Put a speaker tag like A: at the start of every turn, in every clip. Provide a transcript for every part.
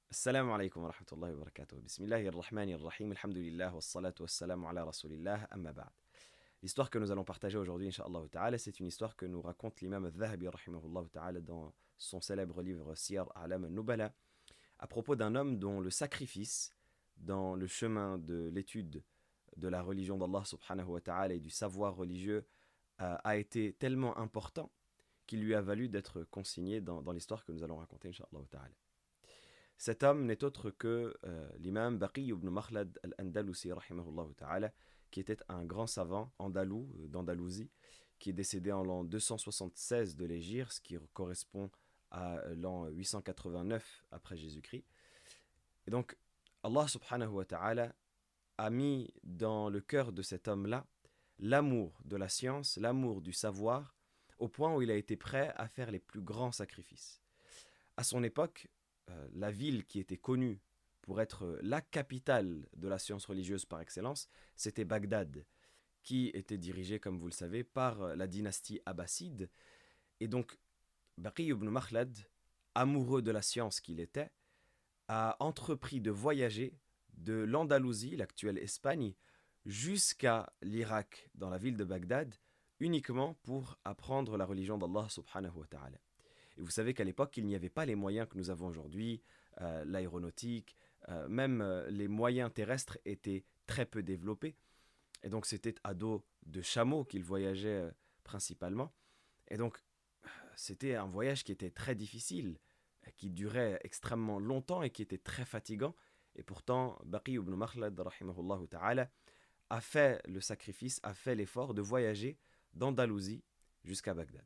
A: Assalamu alaikum wa rahmatullahi wa barakatuh. Bismillahir rahmanir rahim. Alhamdulillah wa salatu wa salamu ala rasulillah. Amma ba'd. L'histoire que nous allons partager aujourd'hui, Inch'Allah ta'ala, c'est une histoire que nous raconte l'imam al-Dhahabi rahimahullah ta'ala dans son célèbre livre Siyar A'lam al-Nubala à propos d'un homme dont le sacrifice dans le chemin de l'étude de la religion d'Allah subhanahu wa ta'ala et du savoir religieux a été tellement important qu'il lui a valu d'être consigné dans l'histoire que nous allons raconter, Inch'Allah ta'ala. Cet homme n'est autre que l'imam Baqi ibn Makhlad al-Andalusi, rahimahullah ta'ala, qui était un grand savant andalou d'Andalousie, qui est décédé en l'an 276 de l'Hégire, ce qui correspond à l'an 889 après Jésus-Christ. Et donc, Allah subhanahu wa ta'ala a mis dans le cœur de cet homme-là l'amour de la science, l'amour du savoir, au point où il a été prêt à faire les plus grands sacrifices. À son époque, la ville qui était connue pour être la capitale de la science religieuse par excellence, c'était Bagdad, qui était dirigée, comme vous le savez, par la dynastie abbasside. Et donc, Baqi ibn Makhlad, amoureux de la science qu'il était, a entrepris de voyager de l'Andalousie, l'actuelle Espagne, jusqu'à l'Irak, dans la ville de Bagdad, uniquement pour apprendre la religion d'Allah subhanahu wa ta'ala. Et vous savez qu'à l'époque, il n'y avait pas les moyens que nous avons aujourd'hui, l'aéronautique, même les moyens terrestres étaient très peu développés. Et donc c'était à dos de chameaux qu'il voyageait principalement. Et donc c'était un voyage qui était très difficile, qui durait extrêmement longtemps et qui était très fatigant. Et pourtant, Baqi ibn Makhlad, rahimahullah ta'ala, a fait le sacrifice, a fait l'effort de voyager d'Andalousie jusqu'à Bagdad.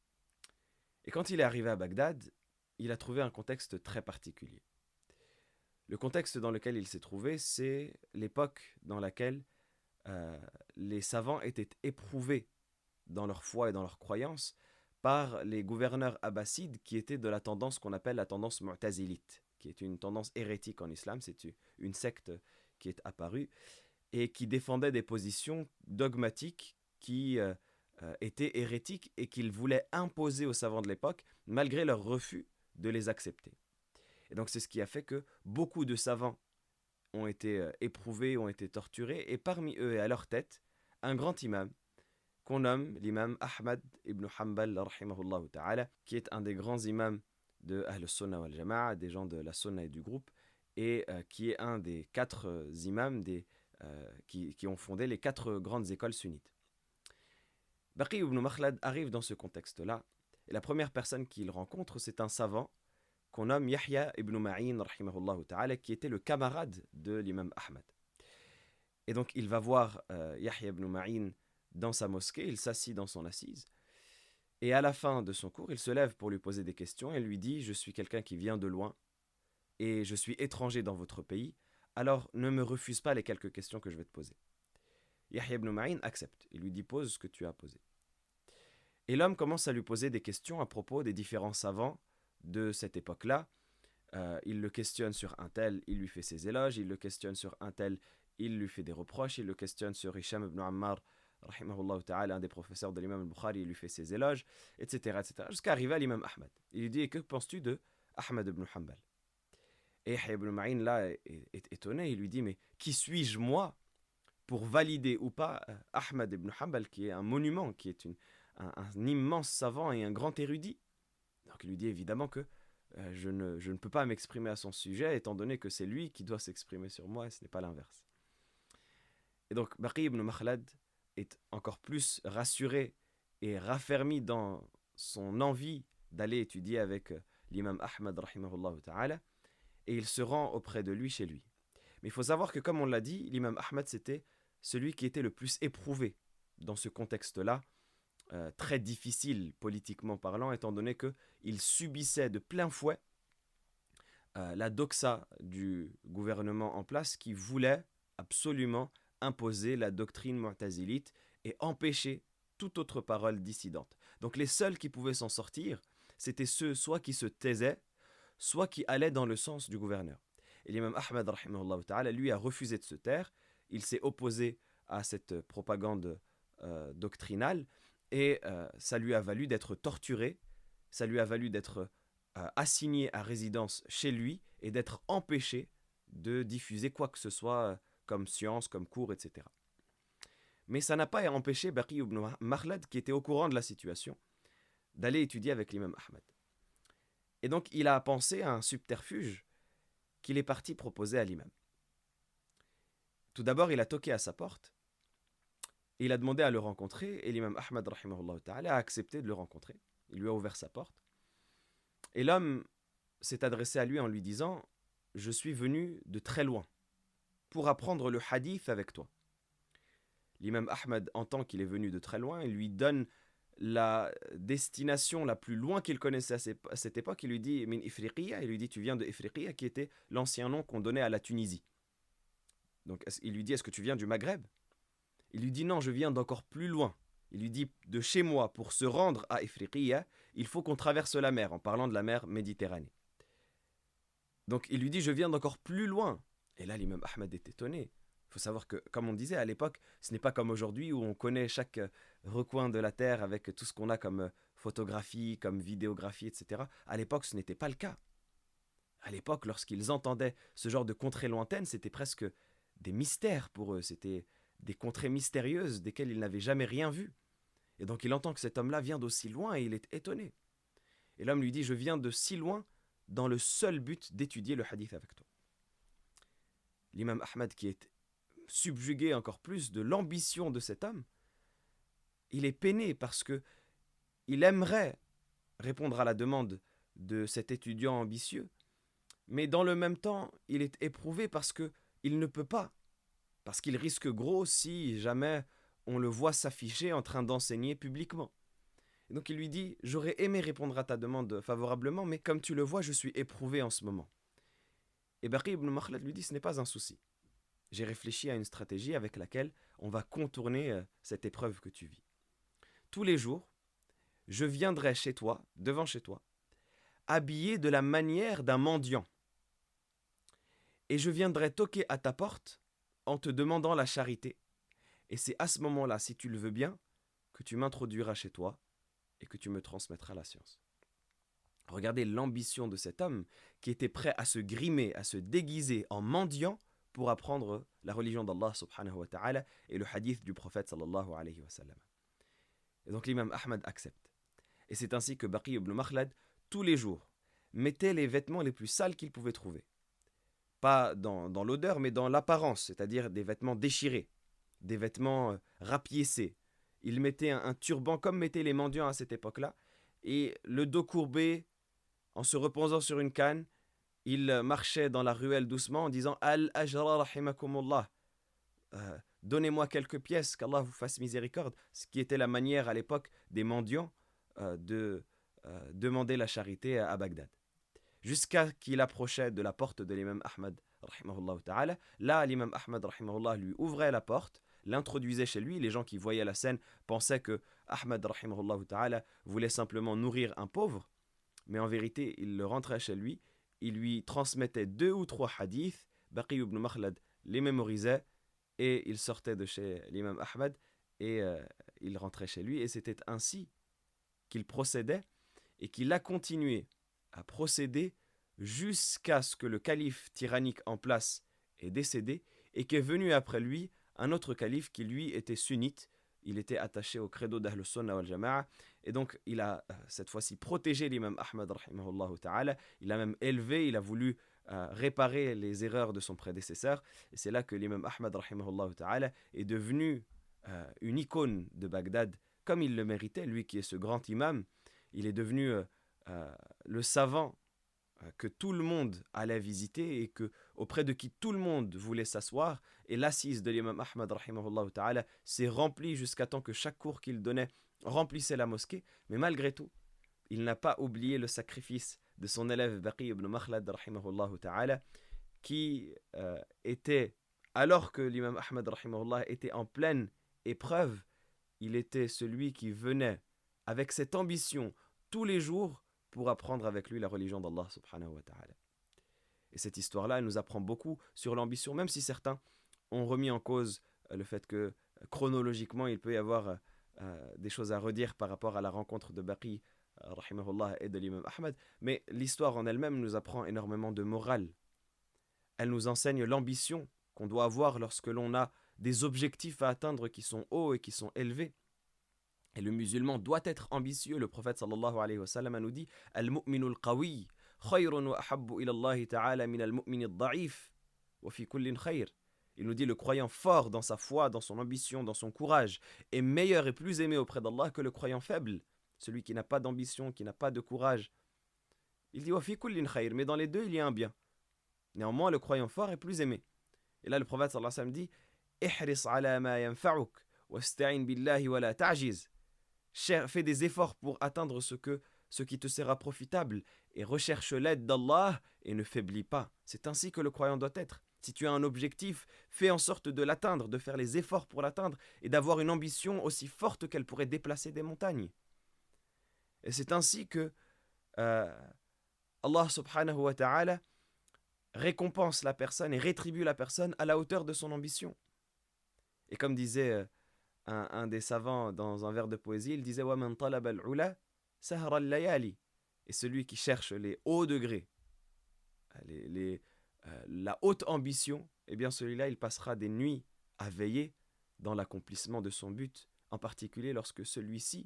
A: Et quand il est arrivé à Bagdad, il a trouvé un contexte très particulier. Le contexte dans lequel il s'est trouvé, c'est l'époque dans laquelle les savants étaient éprouvés dans leur foi et dans leur croyance par les gouverneurs abbassides qui étaient de la tendance qu'on appelle la tendance mu'tazilite, qui est une tendance hérétique en islam, c'est une secte qui est apparue et qui défendait des positions dogmatiques qui étaient hérétiques et qu'ils voulaient imposer aux savants de l'époque malgré leur refus de les accepter. Et donc c'est ce qui a fait que beaucoup de savants ont été éprouvés, ont été torturés, et parmi eux et à leur tête, un grand imam qu'on nomme l'imam Ahmad ibn Hanbal, rahimahullah ta'ala, qui est un des grands imams de Ahl Sunnah wal Jama'a, des gens de la Sunna et du groupe, et qui est un des quatre imams qui ont fondé les quatre grandes écoles sunnites. Baqi ibn Makhlad arrive dans ce contexte-là, et la première personne qu'il rencontre, c'est un savant qu'on nomme Yahya ibn Ma'in, rahimahullah ta'ala, qui était le camarade de l'imam Ahmad. Et donc il va voir Yahya ibn Ma'in dans sa mosquée, il s'assit dans son assise, et à la fin de son cours, il se lève pour lui poser des questions et lui dit « Je suis quelqu'un qui vient de loin, et je suis étranger dans votre pays, alors ne me refuse pas les quelques questions que je vais te poser. » Yahya ibn Ma'in accepte, il lui dit « Pose ce que tu as posé. » Et l'homme commence à lui poser des questions à propos des différents savants de cette époque-là. Il le questionne sur un tel, il lui fait ses éloges, il le questionne sur un tel, il lui fait des reproches, il le questionne sur Hisham ibn Ammar, rahimahullah ta'ala, un des professeurs de l'imam al-Bukhari, il lui fait ses éloges, etc. jusqu'à arriver à l'imam Ahmad. Il lui dit « Et que penses-tu de Ahmad ibn Hanbal ?» Et Yahya ibn Ma'in là est étonné, il lui dit « Mais qui suis-je moi pour valider ou pas Ahmad ibn Hanbal, qui est un monument, qui est un immense savant et un grand érudit ?» Donc il lui dit évidemment que je ne peux pas m'exprimer à son sujet, étant donné que c'est lui qui doit s'exprimer sur moi et ce n'est pas l'inverse. Et donc Baqi ibn Makhlad est encore plus rassuré et raffermi dans son envie d'aller étudier avec l'imam Ahmad, rahimahullah ta'ala, et il se rend auprès de lui chez lui. Mais il faut savoir que, comme on l'a dit, l'imam Ahmad, c'était celui qui était le plus éprouvé dans ce contexte-là, très difficile politiquement parlant, étant donné qu'il subissait de plein fouet la doxa du gouvernement en place qui voulait absolument imposer la doctrine mu'tazilite et empêcher toute autre parole dissidente. Donc les seuls qui pouvaient s'en sortir, c'était ceux soit qui se taisaient, soit qui allaient dans le sens du gouverneur. Et l'imam Ahmad, rahimahullah ta'ala, lui a refusé de se taire, il s'est opposé à cette propagande doctrinale, et ça lui a valu d'être torturé, ça lui a valu d'être assigné à résidence chez lui et d'être empêché de diffuser quoi que ce soit comme science, comme cours, etc. Mais ça n'a pas empêché Baqi ibn Makhlad, qui était au courant de la situation, d'aller étudier avec l'imam Ahmad. Et donc il a pensé à un subterfuge qu'il est parti proposer à l'imam. Tout d'abord, il a toqué à sa porte, et il a demandé à le rencontrer, et l'imam Ahmad rahimahullah ta'ala a accepté de le rencontrer. Il lui a ouvert sa porte. Et l'homme s'est adressé à lui en lui disant « Je suis venu de très loin pour apprendre le hadith avec toi. » L'imam Ahmad entend qu'il est venu de très loin, il lui donne la destination la plus loin qu'il connaissait à cette époque. Il lui dit « Min Ifriqiya », il lui dit « Tu viens de Ifriqiya » qui était l'ancien nom qu'on donnait à la Tunisie. Donc il lui dit « Est-ce que tu viens du Maghreb ?» Il lui dit « Non, je viens d'encore plus loin. » Il lui dit « De chez moi, pour se rendre à Ifriqiya, il faut qu'on traverse la mer, en parlant de la mer Méditerranée. » Donc il lui dit « Je viens d'encore plus loin. » Et là, l'imam Ahmad est étonné. Il faut savoir que, comme on disait à l'époque, ce n'est pas comme aujourd'hui où on connaît chaque recoin de la terre avec tout ce qu'on a comme photographie, comme vidéographie, etc. À l'époque, ce n'était pas le cas. À l'époque, lorsqu'ils entendaient ce genre de contrées lointaines, c'était presque des mystères pour eux. C'était des contrées mystérieuses desquelles ils n'avaient jamais rien vu. Et donc il entend que cet homme-là vient d'aussi loin et il est étonné. Et l'homme lui dit « Je viens de si loin dans le seul but d'étudier le hadith avec toi. » L'imam Ahmad, qui est subjugué encore plus de l'ambition de cet homme, il est peiné parce que il aimerait répondre à la demande de cet étudiant ambitieux, mais dans le même temps, il est éprouvé parce que il ne peut pas, parce qu'il risque gros si jamais on le voit s'afficher en train d'enseigner publiquement. Et donc il lui dit « J'aurais aimé répondre à ta demande favorablement, mais comme tu le vois, je suis éprouvé en ce moment. » Et Baqi ibn Makhlad lui dit « Ce n'est pas un souci. J'ai réfléchi à une stratégie avec laquelle on va contourner cette épreuve que tu vis. Tous les jours, je viendrai chez toi, devant chez toi, habillé de la manière d'un mendiant. Et je viendrai toquer à ta porte en te demandant la charité. Et c'est à ce moment-là, si tu le veux bien, que tu m'introduiras chez toi et que tu me transmettras la science. » Regardez l'ambition de cet homme qui était prêt à se grimer, à se déguiser en mendiant pour apprendre la religion d'Allah subhanahu wa ta'ala et le hadith du prophète sallallahu alayhi wa sallam. Et donc l'imam Ahmad accepte. Et c'est ainsi que Baqi ibn Makhlad, tous les jours, mettait les vêtements les plus sales qu'il pouvait trouver. Pas dans l'odeur, mais dans l'apparence, c'est-à-dire des vêtements déchirés, des vêtements rapiécés. Il mettait un turban comme mettaient les mendiants à cette époque-là, et le dos courbé, en se reposant sur une canne, il marchait dans la ruelle doucement en disant « Al-ajra rahimakumullah » donnez-moi quelques pièces, qu'Allah vous fasse miséricorde, ce qui était la manière à l'époque des mendiants de demander la charité à Bagdad. Jusqu'à qu'il approchait de la porte de l'imam Ahmad rahimahullah ta'ala. Là, l'imam Ahmad rahimahullah lui ouvrait la porte, l'introduisait chez lui. Les gens qui voyaient la scène pensaient que Ahmad rahimahullah ta'ala voulait simplement nourrir un pauvre, mais en vérité, il le rentrait chez lui, il lui transmettait 2 ou 3 hadiths, Baqi ibn Makhlad les mémorisait, et il sortait de chez l'imam Ahmad, et il rentrait chez lui, et c'était ainsi qu'il procédait, et qu'il a continué à procéder jusqu'à ce que le calife tyrannique en place est décédé, et qu'est venu après lui un autre calife qui lui était sunnite. Il était attaché au credo d'Ahl Sunnah wal Jama'a, et donc il a cette fois-ci protégé l'imam Ahmad rahimahullah ta'ala. Il a même élevé, il a voulu réparer les erreurs de son prédécesseur, et c'est là que l'imam Ahmad rahimahullah ta'ala est devenu une icône de Bagdad comme il le méritait, lui qui est ce grand imam. Il est devenu le savant que tout le monde allait visiter et que, auprès de qui tout le monde voulait s'asseoir. Et l'assise de l'imam Ahmad rahimahullah ta'ala s'est remplie jusqu'à temps que chaque cours qu'il donnait remplissait la mosquée. Mais malgré tout, il n'a pas oublié le sacrifice de son élève Baqi ibn Makhlad rahimahullah ta'ala, qui était, alors que l'imam Ahmad rahimahullah était en pleine épreuve, il était celui qui venait avec cette ambition tous les jours pour apprendre avec lui la religion d'Allah subhanahu wa ta'ala. Et cette histoire-là, elle nous apprend beaucoup sur l'ambition, même si certains ont remis en cause le fait que chronologiquement, il peut y avoir des choses à redire par rapport à la rencontre de Baqi rahimahullah, et de l'imam Ahmed, mais l'histoire en elle-même nous apprend énormément de morale. Elle nous enseigne l'ambition qu'on doit avoir lorsque l'on a des objectifs à atteindre qui sont hauts et qui sont élevés. Et le musulman doit être ambitieux. Le prophète sallallahu alayhi wa sallam nous dit Al-mu'minu al-qawi khayrun wa ahabbu ila Allah ta'ala min al-mu'min al-da'if wa fi kullin khayr. Il nous dit le croyant fort dans sa foi, dans son ambition, dans son courage est meilleur et plus aimé auprès d'Allah que le croyant faible, celui qui n'a pas d'ambition, qui n'a pas de courage. Il dit wa fi kullin khayr, mais dans les deux il y a un bien. Néanmoins le croyant fort est plus aimé. Et là le prophète sallallahu alayhi wa sallam dit Ihris ala ma yanfa'uk wasta'in billahi wa la ta'jiz. Fais des efforts pour atteindre ce qui te sera profitable et recherche l'aide d'Allah et ne faiblis pas. C'est ainsi que le croyant doit être. Si tu as un objectif, fais en sorte de l'atteindre, de faire les efforts pour l'atteindre et d'avoir une ambition aussi forte qu'elle pourrait déplacer des montagnes. Et c'est ainsi que Allah subhanahu wa ta'ala récompense la personne et rétribue la personne à la hauteur de son ambition. Et comme disait un des savants dans un vers de poésie, il disait وَمَنْ طَلَبَ الْعُلَى سَهْرَ اللَّيَالِ. Et celui qui cherche les hauts degrés, la haute ambition, eh bien celui-là il passera des nuits à veiller dans l'accomplissement de son but, en particulier lorsque celui-ci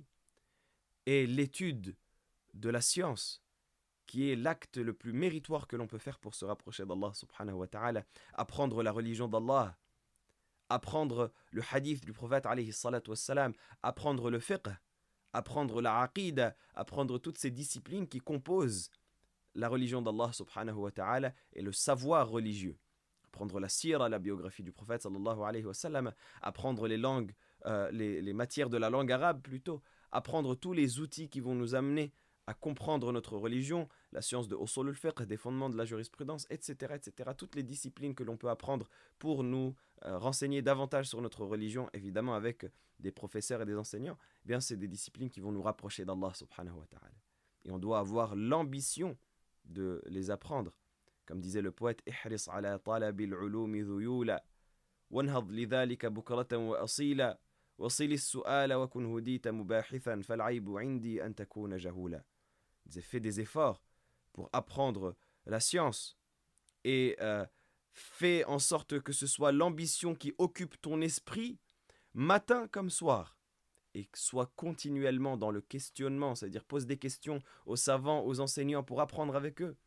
A: est l'étude de la science, qui est l'acte le plus méritoire que l'on peut faire pour se rapprocher d'Allah subhanahu wa ta'ala, apprendre la religion d'Allah, apprendre le hadith du prophète alayhi salatu wassalam, apprendre le fiqh, apprendre la aqida, apprendre toutes ces disciplines qui composent la religion d'Allah subhanahu wa ta'ala et le savoir religieux. Apprendre la sira, la biographie du prophète sallallahu alayhi wa sallam, apprendre les langues, les matières de la langue arabe plutôt, apprendre tous les outils qui vont nous amener à comprendre notre religion, la science de usul al-fiqh, des fondements de la jurisprudence, etc., etc. Toutes les disciplines que l'on peut apprendre pour nous renseigner davantage sur notre religion, évidemment avec des professeurs et des enseignants, eh bien c'est des disciplines qui vont nous rapprocher d'Allah subhanahu wa ta'ala. Et on doit avoir l'ambition de les apprendre. Comme disait le poète, ihris ala talabil ulumi dhuyula, wanhad lidhalika bukratan wa asila, wasil as-su'ala wa kun hudita mubahithan, fal'aybu indi an takuna jahula. Il disait, fais des efforts pour apprendre la science et fais en sorte que ce soit l'ambition qui occupe ton esprit matin comme soir et sois continuellement dans le questionnement, c'est-à-dire pose des questions aux savants, aux enseignants pour apprendre avec eux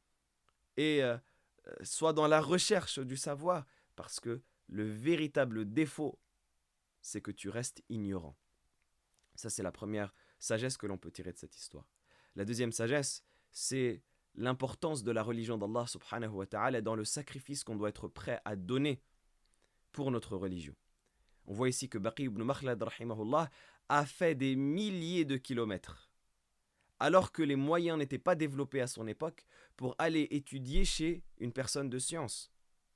A: et sois dans la recherche du savoir parce que le véritable défaut c'est que tu restes ignorant. Ça c'est la première sagesse que l'on peut tirer de cette histoire. La deuxième sagesse, c'est l'importance de la religion d'Allah subhanahu wa ta'ala dans le sacrifice qu'on doit être prêt à donner pour notre religion. On voit ici que Baqi ibn Makhlad rahimahullah a fait des milliers de kilomètres alors que les moyens n'étaient pas développés à son époque pour aller étudier chez une personne de science.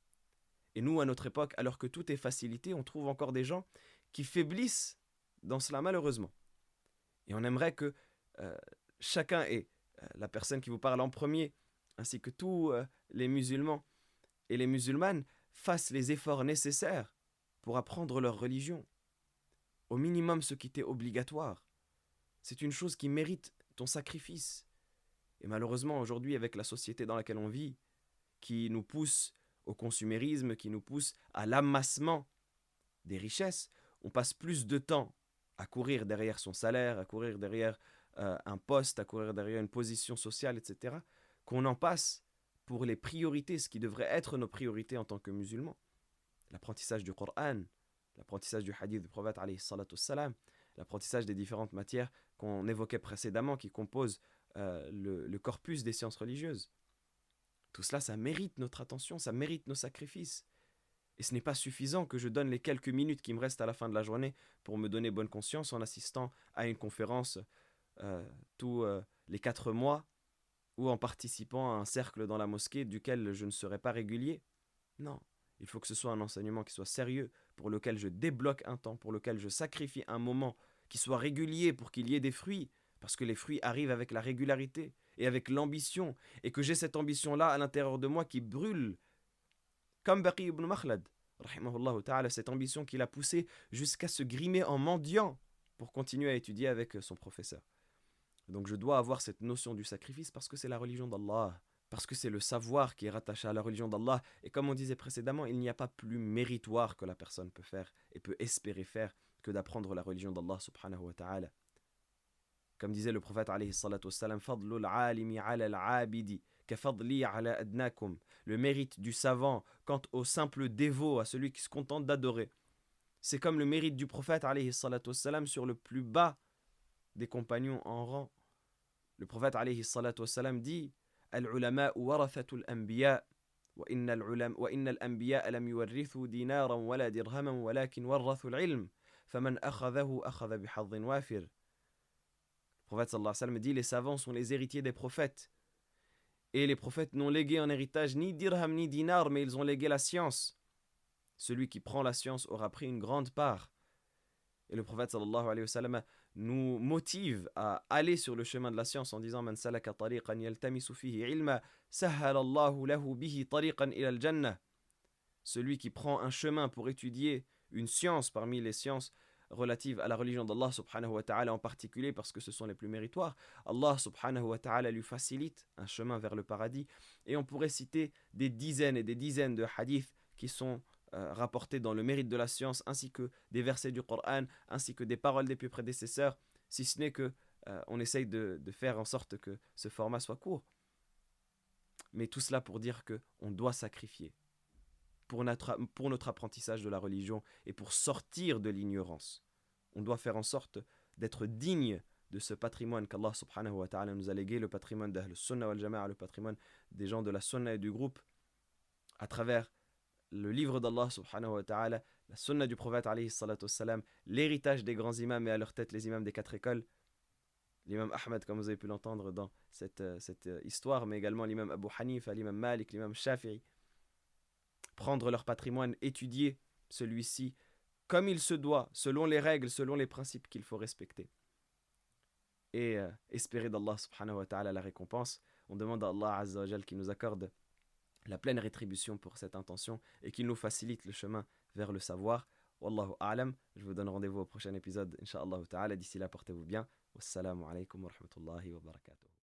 A: Et nous, à notre époque, alors que tout est facilité, on trouve encore des gens qui faiblissent dans cela malheureusement. Et on aimerait que chacun et la personne qui vous parle en premier, ainsi que tous les musulmans et les musulmanes, fassent les efforts nécessaires pour apprendre leur religion. Au minimum ce qui était obligatoire. C'est une chose qui mérite ton sacrifice. Et malheureusement, aujourd'hui, avec la société dans laquelle on vit, qui nous pousse au consumérisme, qui nous pousse à l'amassement des richesses, on passe plus de temps à courir derrière son salaire, à courir derrière un poste, à courir derrière une position sociale, etc., qu'on en passe pour les priorités, ce qui devrait être nos priorités en tant que musulmans. L'apprentissage du Coran, l'apprentissage du hadith du prophète, alayhi salatu wassalam, l'apprentissage des différentes matières qu'on évoquait précédemment, qui composent le corpus des sciences religieuses. Tout cela, ça mérite notre attention, ça mérite nos sacrifices. Et ce n'est pas suffisant que je donne les quelques minutes qui me restent à la fin de la journée pour me donner bonne conscience en assistant à une conférence tous les 4 mois ou en participant à un cercle dans la mosquée duquel je ne serai pas régulier. Non, il faut que ce soit un enseignement qui soit sérieux, pour lequel je débloque un temps, pour lequel je sacrifie un moment, qui soit régulier pour qu'il y ait des fruits, parce que les fruits arrivent avec la régularité et avec l'ambition, et que j'ai cette ambition-là à l'intérieur de moi qui brûle, comme Baqi ibn Makhlad, rahimahullah ta'ala, cette ambition qui l'a poussé jusqu'à se grimer en mendiant pour continuer à étudier avec son professeur. Donc je dois avoir cette notion du sacrifice parce que c'est la religion d'Allah, parce que c'est le savoir qui est rattaché à la religion d'Allah. Et comme on disait précédemment, il n'y a pas plus méritoire que la personne peut faire et peut espérer faire que d'apprendre la religion d'Allah subhanahu wa ta'ala. Comme disait le prophète alayhi salatu wassalam, Fadlul alimi ala al-abidi, kafadli ala adnakum. Le mérite du savant quant au simple dévot, à celui qui se contente d'adorer. C'est comme le mérite du prophète alayhi salatu wassalam sur le plus bas des compagnons en rang. Le prophète alayhi salatu wassalam dit Al-ulama warathatul anbiya wa inna al-anbiya lam yuwarrithu dinaran wala dirhaman walakin warrathu al-ilm faman akhadhahu akhadha bihadhin wafir. Le prophète sallallahu alayhi wa sallam dit les savants sont les héritiers des prophètes. Et les prophètes n'ont légué en héritage ni dirham ni dinar, mais ils ont légué la science. Celui qui prend la science aura pris une grande part. Et le prophète sallallahu alayhi wa sallam nous motive à aller sur le chemin de la science en disant Man salaka tariqan yaltamisu fihi ilma sahhala Allahu lahu bihi tariqan ila al-jannah. Celui qui prend un chemin pour étudier une science parmi les sciences relatives à la religion d'Allah subhanahu wa ta'ala en particulier parce que ce sont les plus méritoires, Allah subhanahu wa ta'ala lui facilite un chemin vers le paradis. Et on pourrait citer des dizaines et des dizaines de hadiths qui sont rapportés dans le mérite de la science, ainsi que des versets du Coran, ainsi que des paroles des plus prédécesseurs, si ce n'est que on essaye de faire en sorte que ce format soit court. Mais tout cela pour dire qu'on doit sacrifier pour notre apprentissage de la religion et pour sortir de l'ignorance. On doit faire en sorte d'être digne de ce patrimoine qu'Allah subhanahu wa ta'ala nous a légué, le patrimoine d'Ahl Sunnah wal Jama'a, le patrimoine des gens de la Sunna et du groupe, à travers le livre d'Allah subhanahu wa ta'ala, la Sunna du prophète alayhi salatu wassalam, l'héritage des grands imams et à leur tête les imams des 4 écoles, l'imam Ahmed comme vous avez pu l'entendre dans cette histoire, mais également l'imam Abu Hanifa, l'imam Malik, l'imam Shafi'i. Prendre leur patrimoine, étudier celui-ci comme il se doit, selon les règles, selon les principes qu'il faut respecter. Et espérer d'Allah subhanahu wa ta'ala la récompense. On demande à Allah azza wa jal qu'il nous accorde la pleine rétribution pour cette intention et qu'il nous facilite le chemin vers le savoir. Wallahu a'lam. Je vous donne rendez-vous au prochain épisode, incha'Allah ta'ala. D'ici là, portez-vous bien. Wassalamu alaikum wa rahmatullahi wa barakatuh.